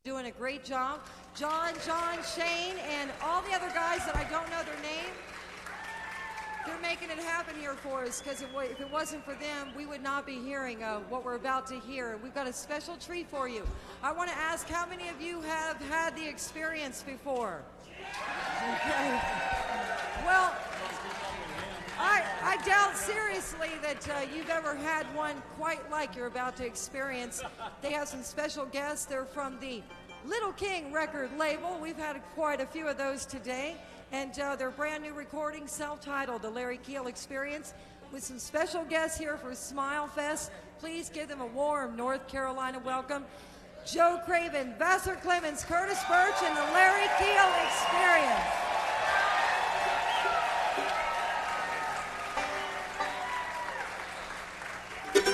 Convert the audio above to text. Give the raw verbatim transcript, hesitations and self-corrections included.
doing a great job. John, John, Shane, and all the other guys that I don't know their name, they're making it happen here for us, because if it wasn't for them, we would not be hearing uh, what we're about to hear. We've got a special treat for you. I want to ask, how many of you have had the experience before? Okay. Well, I, I doubt seriously that uh, you've ever had one quite like you're about to experience. They have some special guests. They're from the Little King record label. We've had quite a few of those today. And uh, their brand new recording, self-titled, The Larry Keel Experience, with some special guests here for Smile Fest. Please give them a warm North Carolina welcome. Joe Craven, Vassar Clemens, Curtis Birch, and The Larry Keel Experience.